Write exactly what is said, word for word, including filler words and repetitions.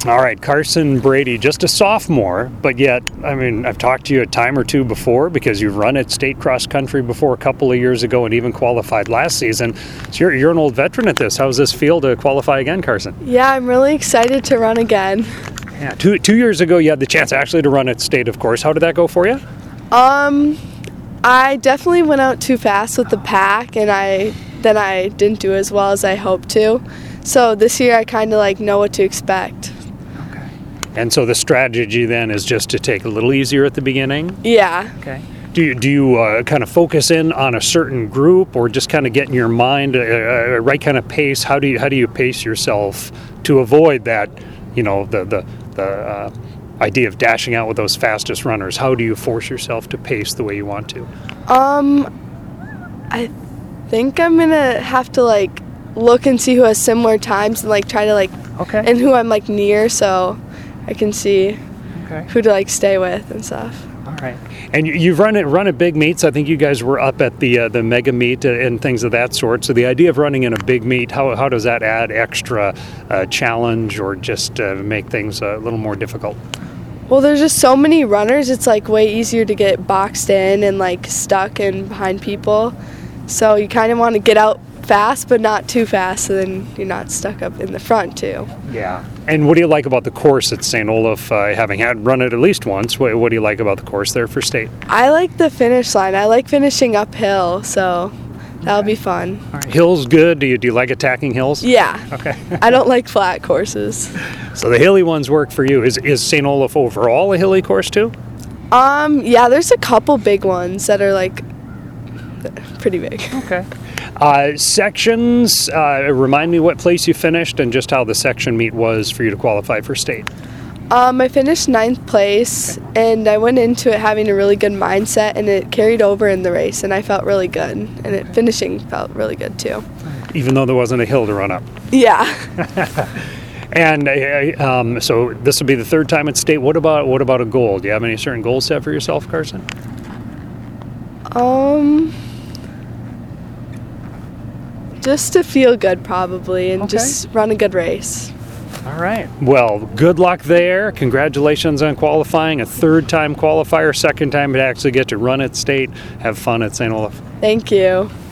All right, Carson Brady, just a sophomore, but yet, I mean, I've talked to you a time or two before because you've run at state cross country before a couple of years ago and even qualified last season. So you're, you're an old veteran at this. How does this feel to qualify again, Carson? Yeah, I'm really excited to run again. Yeah, two two years ago you had the chance actually to run at state, of course. How did that go for you? Um, I definitely went out too fast with the pack, and I then I didn't do as well as I hoped to. So this year I kind of like know what to expect. Okay. And so the strategy then is just to take a little easier at the beginning? Yeah. Okay. Do you, do you uh, kind of focus in on a certain group, or just kind of get in your mind a, a right kind of pace? How do you how do you pace yourself to avoid that, you know, the the the uh, idea of dashing out with those fastest runners? How do you force yourself to pace the way you want to? Um, I think I'm gonna have to like look and see who has similar times and like try to like Okay. and who I'm like near, so I can see Okay. who to like stay with and stuff. All right. And you- you've run it run at big meets. I think you guys were up at the uh, the mega meet and things of that sort. So the idea of running in a big meet, how how does that add extra uh, challenge or just uh, make things a little more difficult? Well, there's just so many runners, it's like way easier to get boxed in and like stuck in behind people. So you kind of want to get out fast, but not too fast, so then you're not stuck up in the front too. Yeah. And what do you like about the course at Saint Olaf? Uh, having had run it at least once, what, what do you like about the course there for state? I like the finish line. I like finishing uphill, so that'll be fun. All right. Hills good. Do you do you like attacking hills? Yeah. Okay. I don't like flat courses. So the hilly ones work for you. Is is Saint Olaf overall a hilly course too? Um, yeah, there's a couple big ones that are like pretty big. Okay. Uh, sections, uh, remind me what place you finished and just how the section meet was for you to qualify for state. Um, I finished ninth place, and I went into it having a really good mindset, and it carried over in the race, and I felt really good, and it finishing felt really good too. Even though there wasn't a hill to run up. Yeah. And uh, um, so this will be the third time at state. What about what about a goal? Do you have any certain goals set for yourself, Carson? Um, just to feel good probably, and Okay. just run a good race. All right. Well, good luck there. Congratulations on qualifying. A third time qualifier, second time to actually get to run at state. Have fun at Saint Olaf. Thank you.